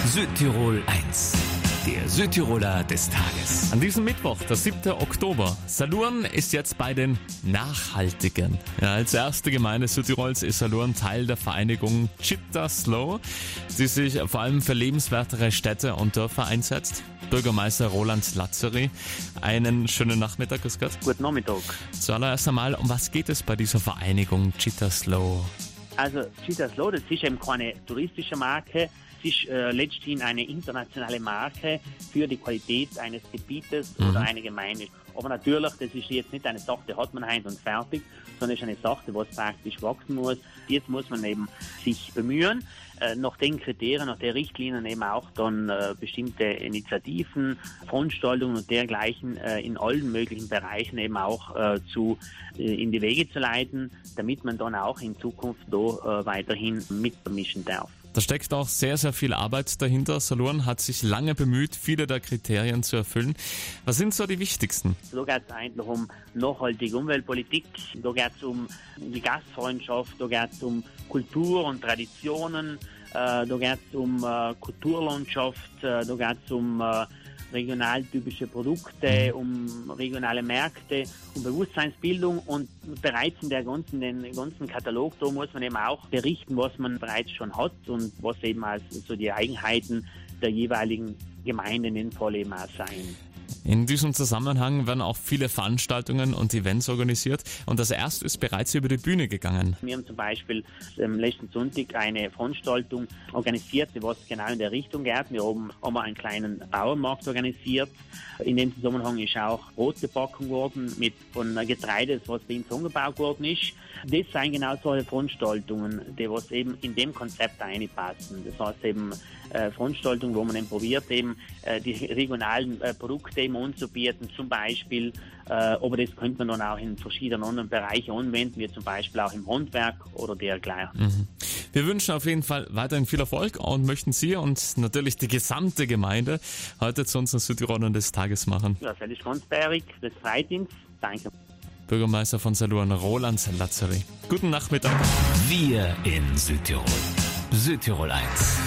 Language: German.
Südtirol 1, der Südtiroler des Tages. An diesem Mittwoch, der 7. Oktober. Salurn ist jetzt bei den Nachhaltigen. Ja, als erste Gemeinde Südtirols ist Salurn Teil der Vereinigung Chitterslow, die sich vor allem für lebenswertere Städte und Dörfer einsetzt. Bürgermeister Roland Lazary, einen schönen Nachmittag, grüß Gott. Guten Nachmittag. Zuallererst einmal, um was geht es bei dieser Vereinigung Chitterslow? Also Chitterslow, das ist eben keine touristische Marke, es ist letztlich eine internationale Marke für die Qualität eines Gebietes oder einer Gemeinde. Aber natürlich, das ist jetzt nicht eine Sache, die hat man heim und fertig, sondern es ist eine Sache, die praktisch wachsen muss. Jetzt muss man eben sich bemühen, nach den Kriterien, nach den Richtlinien eben auch dann bestimmte Initiativen, Veranstaltungen und dergleichen in allen möglichen Bereichen eben auch in die Wege zu leiten, damit man dann auch in Zukunft da weiterhin mitmischen darf. Da steckt auch sehr, sehr viel Arbeit dahinter. Salurn hat sich lange bemüht, viele der Kriterien zu erfüllen. Was sind so die wichtigsten? Da geht es eigentlich um nachhaltige Umweltpolitik, da geht es um die Gastfreundschaft, da geht es um Kultur und Traditionen, da geht es um Kulturlandschaft, da geht es um regionaltypische Produkte, um regionale Märkte, um Bewusstseinsbildung und bereits in den ganzen Katalog, da muss man eben auch berichten, was man bereits schon hat und was eben als so die Eigenheiten der jeweiligen Gemeinde in dem Fall eben auch sein. In diesem Zusammenhang werden auch viele Veranstaltungen und Events organisiert und das erste ist bereits über die Bühne gegangen. Wir haben zum Beispiel am letzten Sonntag eine Veranstaltung organisiert, die was genau in der Richtung geht. Wir haben einen kleinen Bauernmarkt organisiert. In dem Zusammenhang ist auch Brot gebacken worden von Getreide, was bei uns angebaut worden ist. Das sind genau solche Veranstaltungen, die was eben in dem Konzept einpassen. Das heißt eben Veranstaltungen, wo man eben probiert, eben die regionalen Produkte eben anzubieten, zum Beispiel, aber das könnte man dann auch in verschiedenen anderen Bereichen anwenden, wie zum Beispiel auch im Handwerk oder dergleichen. Wir wünschen auf jeden Fall weiterhin viel Erfolg und möchten Sie und natürlich die gesamte Gemeinde heute zu unseren Südtirolern des Tages machen. Ja, das ist ganz bärig, das freut uns. Danke. Bürgermeister von Salurn, Roland Lazary. Guten Nachmittag. Wir in Südtirol. Südtirol 1.